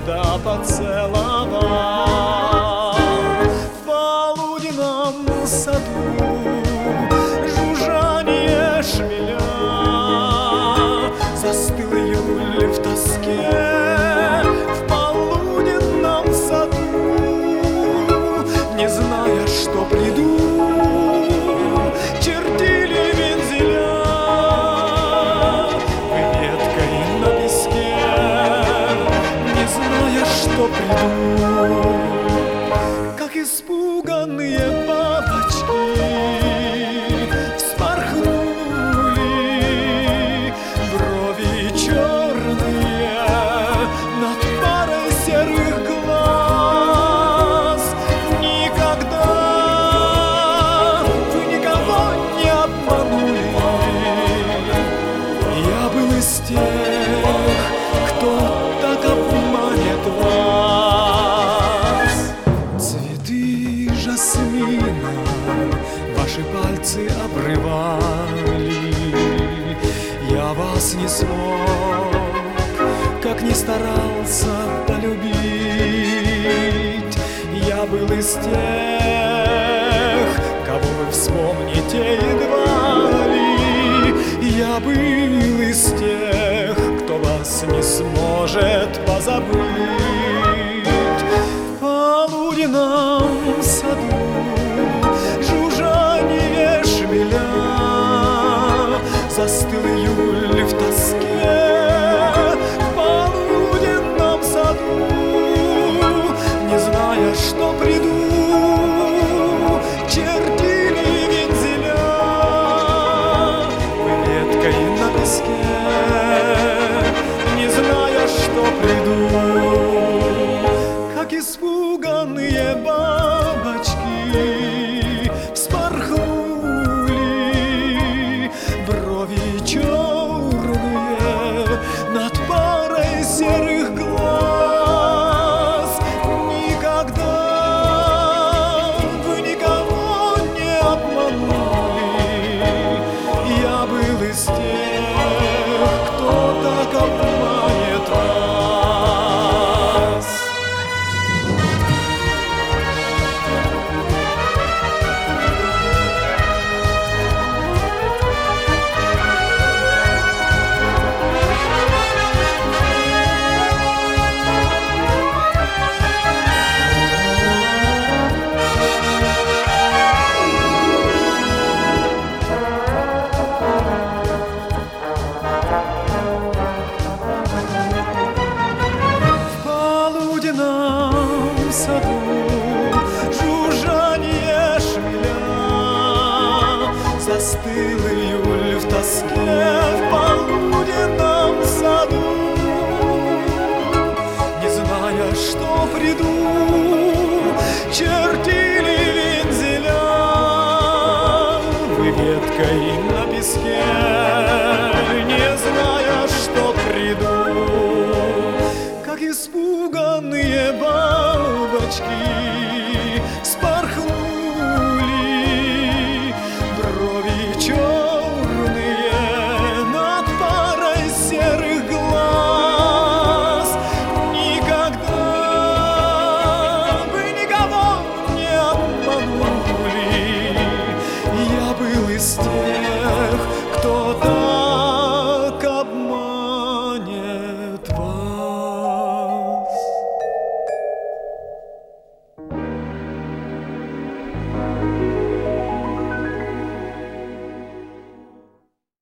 да поцеловал. В полуденном саду жужжание шмеля, застыл июль в тоске. В полуденном саду, не зная, что приду, чертили вензеля веткой на песке, не зная, что приду. Как испуганные бабочки вспорхнули, брови черные над парой серых глаз. Никогда вы никого не обманули. Я был из тех, кто так обманет вас. Цветы жасмина ваши пальцы обрывали. Я вас не смог, как ни старался полюбить. Я был из тех, кого вы вспомните едва ли. Я был из тех, кто вас не сможет позабыть. В полуденном саду жужжание шмеля, застыл июль в тоске. В полуденном саду, не зная, что приду, чертили вензеля веткой на песке, не зная, что приду. Как испуганные бабочки вспорхнули, брови черные над парой серых глаз. Никогда вы никого не обманули. Я был из тех, кто так обманет вас. В полуденном саду жужжание шмеля, застыл июль в тоске. В полуденном саду, не зная, что приду, чертили вензеля вы веткой на песке, не зная, что приду. Как испуганные бабочки